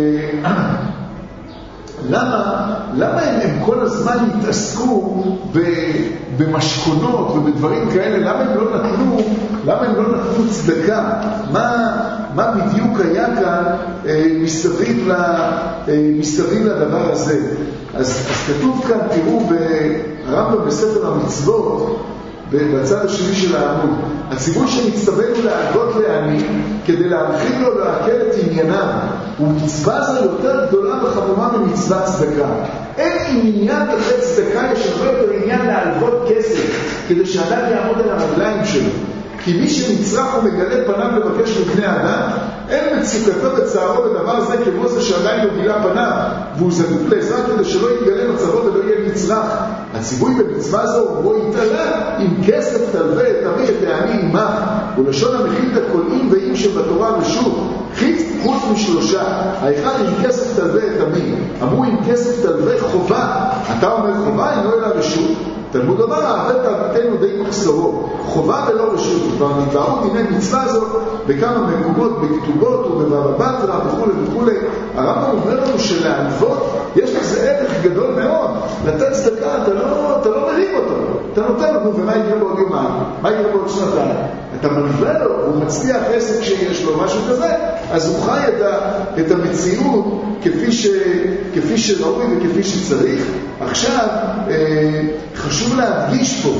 למה, למה הם, הם כל הזמן התעסקו במשכונות ובדברים כאלה? למה הם לא נתנו, למה הם לא נתנו צדקה? מה, מה בדיוק היה כאן אה, מסביב, ל, אה, מסביב לדבר הזה? אז, אז כתוב כאן, תראו ברמב"ם בספר המצוות, בצד השני של העמוד, הציווי שמצטווינו להגות לעני כדי להרחיב לו להקל את עניינם, ומצווה זו יותר גדולה וחמורה ממצווה צדקה. אין עניין לתת צדקה, יש הרבה יותר עניין להלוות כסף כדי שאדם יעמוד על הרגליים שלו. כי מי שנצרח ומגלה פניו לבקש לבני אדם, אין מצוקתו וצערו בדבר זה כמו זה שעדיין לא גילה פניו, והוא זקוק לעזרה כדי שלא יתגלה מצבו ולא יהיה נצרח. הציווי במצווה זו הוא יתעלה, אם כסף תלווה את עמי את העני עמך, ולשון המכיל את הקולעים ואם שבתורה ושוב, חיץ חוץ משלושה, האחד אם כסף תלווה את עמי, אמרו אם כסף תלווה חובה, אתה אומר חובה אינו אלא רשות, תלמוד אומר, העבד תעבדתנו די מחסרו, חובה ולא רשות, כבר נתבעו דיני מצווה זו בכמה מקומות, בכתובות ובבבא בתרא וכו' וכו'. הרמב"ם אומר לנו שלהלוות יש לזה ערך גדול מאוד. לתת צדקה, אתה לא, אתה לא מרים אותו, אתה נותן לו, ומה יקרה בעוד יומיים? מה יקרה בעוד שנתיים? אתה מלווה לו, הוא מצליח עסק שיש לו, משהו כזה, אז הוא חי את, ה, את המציאות כפי, ש, כפי שראוי וכפי שצריך. עכשיו, אה, חשוב להדגיש פה,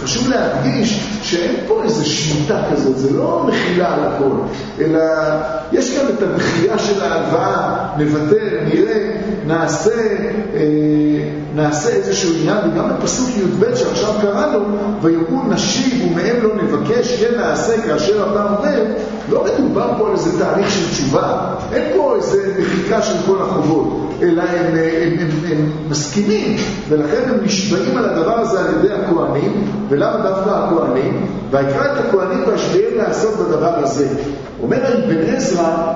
חשוב להדגיש שאין פה איזו שמיטה כזאת, זה לא מחילה על הכל, אלא יש גם את המחילה של ההלוואה, נוותר, נראה, נעשה, אה, נעשה איזשהו עניין, וגם בפסוק י"ב שעכשיו קראנו, ויראו נשיב ומהם לא נבקש, כן נעשה כאשר אתה אומר, לא מדובר פה על איזה תהליך של תשובה, אין פה איזה מחיקה של כל החובות, אלא הם, הם, הם, הם, הם מסכימים, ולכן הם נשבעים על הדבר הזה על ידי הכהנים, ולמה דווקא הכהנים? ויקרא את הכהנים והשביעיהם לעשות בדבר הזה. אומר בן עזרא,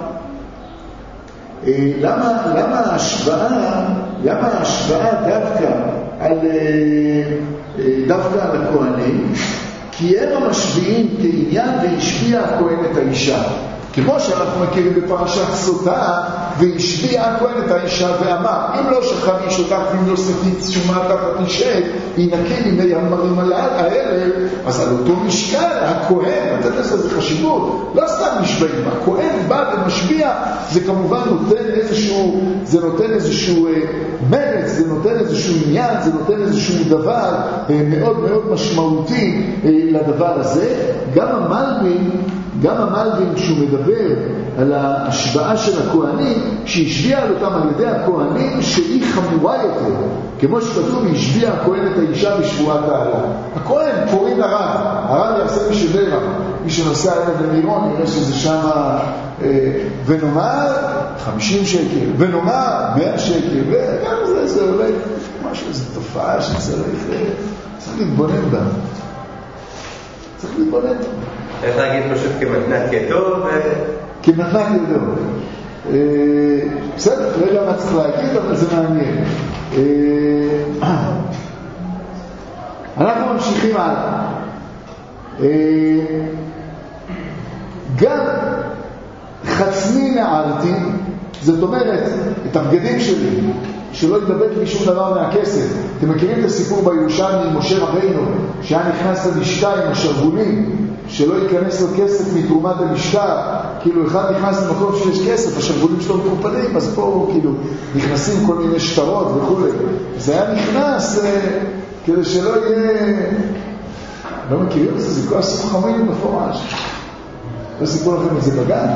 למה, למה ההשוואה, למה ההשוואה דווקא על, דווקא על הכהנים? כי הם המשביעים כעניין והשביע הכהן את האישה. כמו שאנחנו מכירים בפרשת סוטה, והשביע הכהן את האישה ואמר, אם לא שכב איש אותך ואם לא שתית שומה תחת אישת, ינקה לימי המרים האלה, אז על אותו משקל, הכהן, לתת לזה חשיבות, לא סתם משביעים, הכהן בא ומשביע, זה כמובן נותן איזשהו, זה נותן איזשהו מרץ, זה נותן איזשהו עניין, זה נותן איזשהו דבר מאוד מאוד משמעותי לדבר הזה. גם המלבין, גם המלבין כשהוא מדבר על ההשבעה של הכהנים, שהשביע על אותם על ידי הכהנים שהיא חמורה יותר, כמו שכתוב, השביע הכהן את האישה בשבועת העלה. הכהן קוראים לרב, הרב יעשה משברה, מי שנוסע אליו למירון נראה שזה שם, אה, ונאמר חמישים שקל, ונאמר מאה שקל, וגם זה, זה אולי משהו, זו תופעה שצריך צריך להתבונן בה, צריך להתבונן בה. איך להגיד פשוט כמתנת ידו ו... כמתנת ידו. בסדר, לא יודע מה צריך להגיד, אבל זה מעניין. אנחנו ממשיכים הלאה. גם חצני נערתי, זאת אומרת, את הבגדים שלי, שלא ידבק לי שום דבר מהכסף. אתם מכירים את הסיפור בירושלמי עם משה רבינו, שהיה נכנס למשקע עם השרוולים, שלא ייכנס לו כסף מתרומת המשקע, כאילו אחד נכנס למקום שיש כסף, השרוולים שלו מקופלים, אז פה כאילו נכנסים כל מיני שטרות וכו'. זה היה נכנס אה, כדי שלא יהיה... לא מכירים את זה, זה כל הסוף חמאים מפורש. לא סיפור לכם את זה בגן?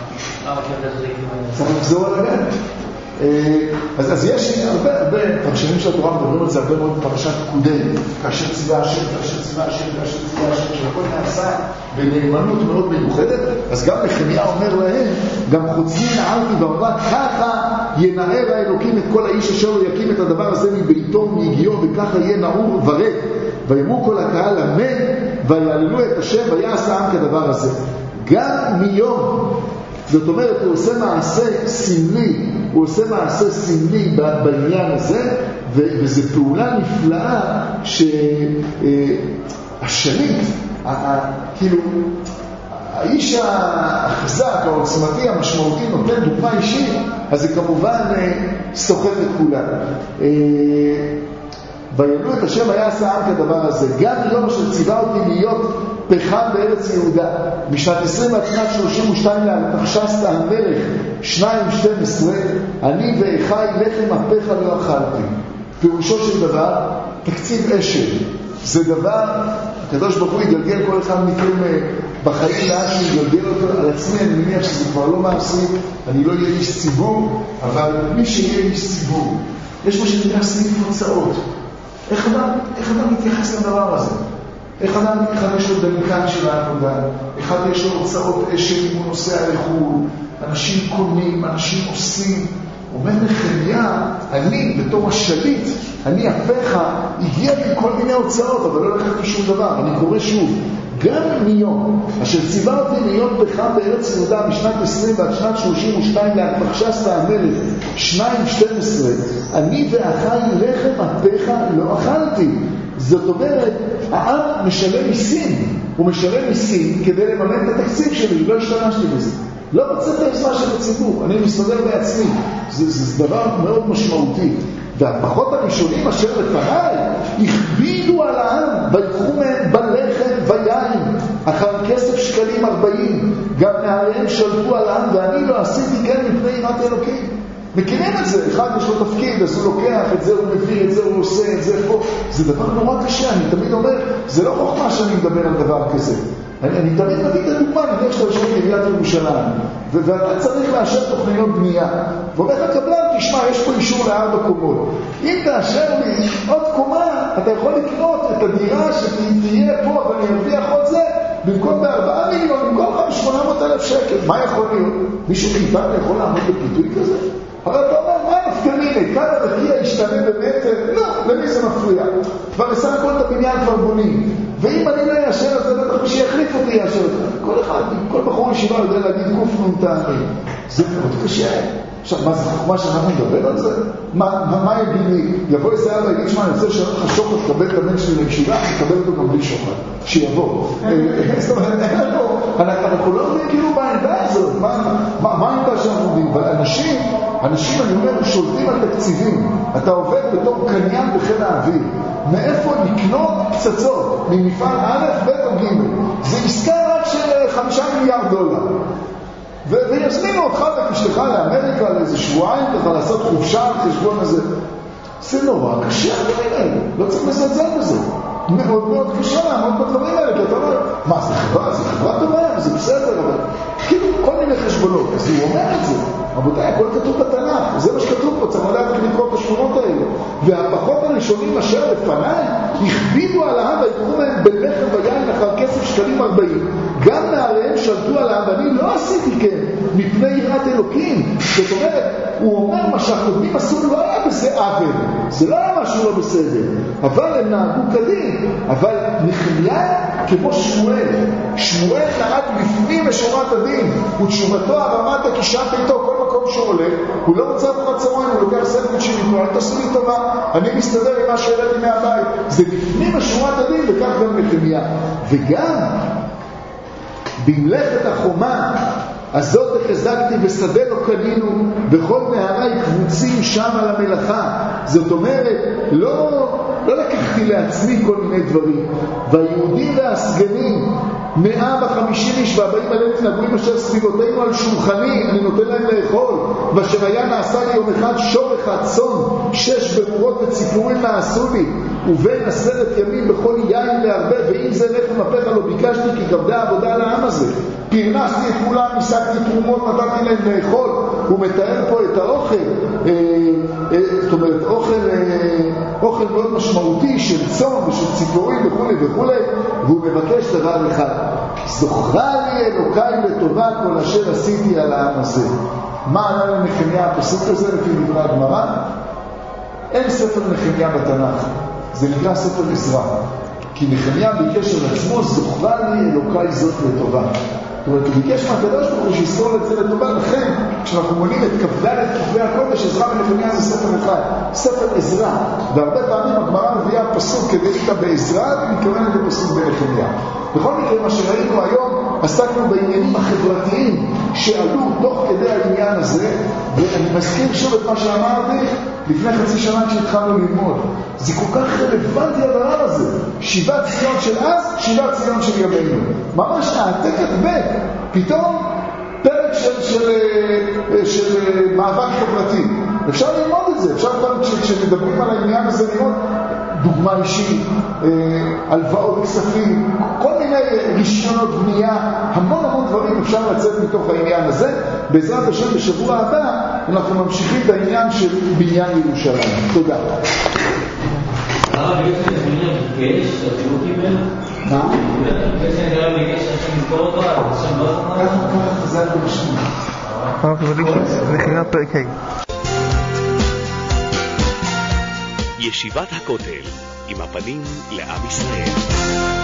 צריך לחזור על הגן. אז, אז יש הרבה, הרבה פרשנים של התורה מדברים על זה הרבה מאוד בפרשת פקודי, כאשר ציווה השם, כאשר ציווה השם, כאשר ציווה השם, שהכל נעשה בנאמנות מאוד מיוחדת. אז גם נחמיה אומר להם, גם חוצני נערתי ואומר, ככה ינער האלוקים את כל האיש אשר לא יקים את הדבר הזה מביתו מיגיעו, וככה יהיה נעור ורק, ויאמרו כל הקהל אמן, ויעללו את השם ויעשה העם כדבר הזה. גם מיום, זאת אומרת, הוא עושה מעשה סמלי, הוא עושה מעשה סמלי בעניין הזה, וזו פעולה נפלאה שהשליט, כאילו, האיש החזק, העוצמתי, המשמעותי, נותן דוגמה אישית, אז זה כמובן סוחף את כולם. ויעלו את השם ויעשה העם כדבר הזה. גם יום אשר ציווה אותי להיות פחם בארץ יהודה, משנת עשרים עד שנת שלושים ושתיים לארתחשסתא המלך, שניים שתים עשרה, אני ואחי לחם אפיך לא אכלתי. פירושו של דבר, תקציב אשל. זה דבר, הקדוש ברוך הוא יגלגל כל אחד מכם בחיים לאן שיגלגל אותו. על עצמי אני מניח שזה כבר לא מעשי, אני לא אהיה איש ציבור, אבל מי שיהיה איש ציבור, יש מה שנקרא סעיף הוצאות. איך אדם, איך אדם מתייחס לדבר הזה? איך אדם מתחדש לו דליקן של העבודה? אחד יש לו הוצאות אשל אם הוא נוסע לחו"ל, אנשים קונים, אנשים עושים. אומר נחמיה, אני בתור השליט, אני אפיך, הגיע לי כל מיני הוצאות, אבל לא לקחתי שום דבר. אני קורא שוב, גם מיום אשר ציווה אותי להיות פחם בארץ יהודה משנת עשרים ועד שנת שלושים ושתיים לארתחשסתא המלך, שניים שתים עשרה, אני ואחי לחם אפיך לא אכלתי. זאת אומרת, העם משלם מיסים, הוא משלם מיסים כדי לממן את התקציב שלי, לא השתמשתי בזה. לא רוצה את העזרה של הציבור, אני מסתדר בעצמי. זה, זה דבר מאוד משמעותי. והפחות הראשונים אשר לפניי הכבידו על העם, ויקחו מהם בלחם ויין, אחר כסף שקלים ארבעים, גם נעריהם שלטו על העם, ואני לא עשיתי כן מפני יראת אלוקים. מכירים את זה, אחד יש לו תפקיד, אז הוא לוקח את זה, הוא מביא את זה, הוא עושה את זה פה. זה דבר נורא קשה, אני תמיד אומר, זה לא חוכמה שאני מדבר על דבר כזה. אני, אני תמיד מביא את הדוגמה, אני יודע שאתה יושב בעיריית ירושלים, ואתה צריך לאשר תוכניות בנייה. ואומר הקבלן, תשמע, יש פה אישור לארבע קומות. אם תאשר לי עוד קומה, אתה יכול לקנות את הדירה שתהיה פה, אבל אני ארוויח עוד זה, במקום בארבעה מיליון, במקום שמונה מאות אלף שקל. מה יכול להיות? מישהו מאיתנו יכול לעמוד בפיתוי כזה? אבל אתה אומר, מה נפגמיני? כאן הרקיע ישתנה במטר? לא, למי זה מפריע? כבר בסך הכל את הבניין כבר בונים. ואם אני לא יאשר את זה, בטח מי שיחליף אותי יאשר את זה. כל אחד, כל בחור ישיבה יודע להגיד קוף נונתני. זה מאוד קשה. עכשיו, מה זה חוכמה שאנחנו נדבר על זה? מה, מה יגיד לי? יבוא איזה אבא ויגיד, שמע, אני רוצה לשאול לך שוחד, תקבל את הבן שלי לישיבה, תקבל אותו גם בלי שוחד. שיבוא. זאת אומרת, אין לנו, אנחנו לא מבינים כאילו בעמדה הזאת. מה העמדה שאנחנו מבינים? אבל אנשים, אנשים, אני אומר, שולטים על תקציבים. אתה עובד בתור קניין בחיל האוויר. מאיפה לקנות פצצות? ממפעל א', ב' או ג'. זה עסקה רק של חמישה מיליארד דולר. ויזמינו אותך ותשלך לאמריקה לאיזה שבועיים ככה לעשות חופשה על חשבון הזה. זה נורא קשה הדברים האלה, לא צריך לזלזל בזה. מאוד מאוד קשה לעמוד בדברים האלה, כי אתה אומר, מה זה חברה? זה חברה טובה, זה בסדר, אבל כאילו כל מיני חשבונות. אז הוא אומר את זה, רבותיי, הכל כתוב בתנ"ך, זה מה שכתוב פה, צריך לדעת לקרוא את השכונות האלה. והפחות הראשונים אשר לפניי הכבידו על העם ויקחו מהם בלחם ויין אחר כסף שקלים ארבעים. גם נעריהם שלטו על העם, ואני לא עשיתי כן מפני יראת אלוקים. זאת אומרת, הוא אומר מה שהקודמים עשו, לא היה בזה עוול, זה לא היה משהו לא בסדר, אבל הם נהגו כדין. אבל נחמיה כמו שמואל, שמואל נהג לפנים משורת הדין, ותשובתו הרמת הקישת ביתו, כל מקום שהוא עולה, הוא לא רוצה עבודת צהריים, הוא לוקח סנדוויץ' שלי, אל תעשו לי טובה, אני מסתדר עם מה שהראיתי מהבית. זה לפנים משורת הדין, וכך גם נחמיה. וגם במלאכת החומה הזאת החזקתי ושדה לא קנינו, בכל נערי קבוצים שם על המלאכה. זאת אומרת, לא, לא לקחתי לעצמי כל מיני דברים. והיהודים והסגנים, מאה וחמישים איש והבאים עליהם תנגועים אשר סביבותינו על שולחני, אני נותן להם לאכול. ואשר היה נעשה לי יום אחד שור אחד צאן, שש ברורות וציפורים נעשו לי, ובין עשרת ימים בכל יין להרבה, ואם זה לחם הפך לא ביקשתי, כי כבדה עבודה על העם הזה. פרנסתי את כולם, ניסקתי תרומות, נתתי להם לאכול. הוא מתאר פה את האוכל, אה, אה, זאת אומרת, אוכל, אה, אוכל מאוד משמעותי של צאן ושל ציפורים וכו' וכו', והוא מבקש דבר אחד, זוכרה לי אלוקיי לטובה כל אשר עשיתי על העם הזה. מה ענה לנחמיה הפסוק הזה לפי דברי הגמרא? אין ספר נחמיה בתנ"ך, זה נקרא ספר עזרא, כי נחמיה ביקש על עצמו, זוכרה לי אלוקיי זאת לטובה. זאת אומרת, הוא ביקש מהקדוש ברוך הוא שיזכור את זה לטובה. לכן, כשאנחנו מונים את כ"ד כתבי הקודש, עזרא ונחמיה זה ספר אחד, ספר עזרא. והרבה פעמים הגמרא מביאה פסוק כדי איתה בעזרא, ומתכוונת לפסוק בנחמיה. בכל מקרה, מה שראינו היום, עסקנו בעניינים החברתיים שעלו תוך כדי העניין הזה, ואני מזכיר שוב את מה שאמרתי לפני חצי שנה כשהתחלנו ללמוד. זה כל כך רלוונטי הדבר הזה. שיבת ציון של אז, שיבת ציון של ימינו. ממש העתקת בית. פתאום פרק של, של, של, של מאבק חברתי. אפשר ללמוד את זה. אפשר פעם כשמדברים על העניין הזה ללמוד דוגמה אישית, הלוואות כספים, כל מיני רישיונות בנייה, המון המון דברים אפשר לצאת מתוך העניין הזה. בעזרת השם בשבוע הבא אנחנו ממשיכים בעניין של בניין ירושלים. תודה. הרב, בגלל שאני מבינה בגש, הציבור קיבל? מה? בגלל שאני נראה בגש, שאני נזכור אותו, אז שם לא זמן? ככה ככה חזר במשנה. אנחנו יודעים שנחמיה פרק ה'. ישיבת הכותל עם הפנים לעם ישראל.